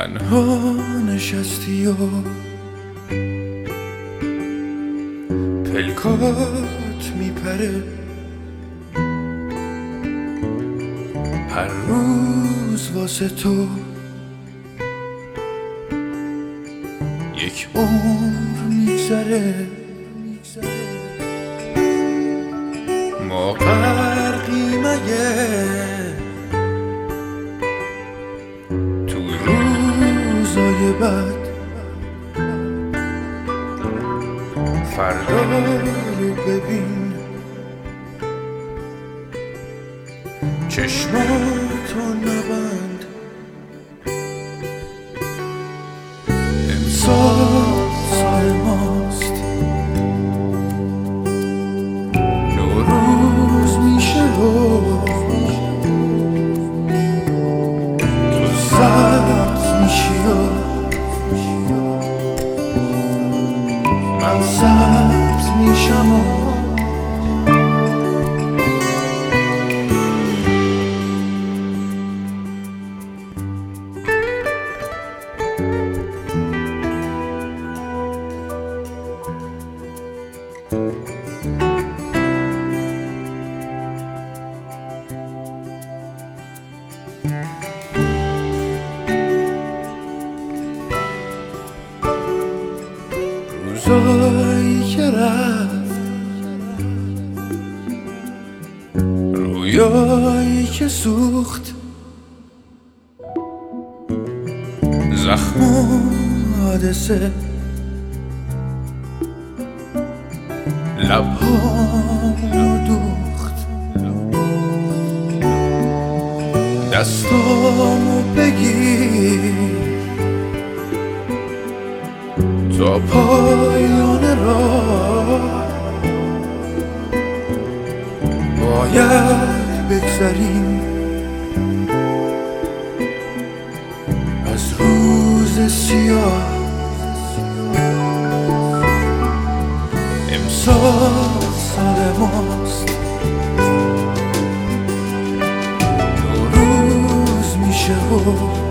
تنها نشستی و پلکات میپره، هر روز واسه تو یک عمر میگذره. ما غرقیم اگه تو روزای بد، فردا رو ببین چشماتو نبند. امسال سال ماست، نوروز میشه و تو سبز میشی و من سبز میشم و روزایی که رفت، رویایی که سوخت، زخم و حادثه، لبهامو دوخت، دستامو بگیر تا پایان راه. باید بگذریم از روز سیاه. امسال سال ماست، نوروز میشه و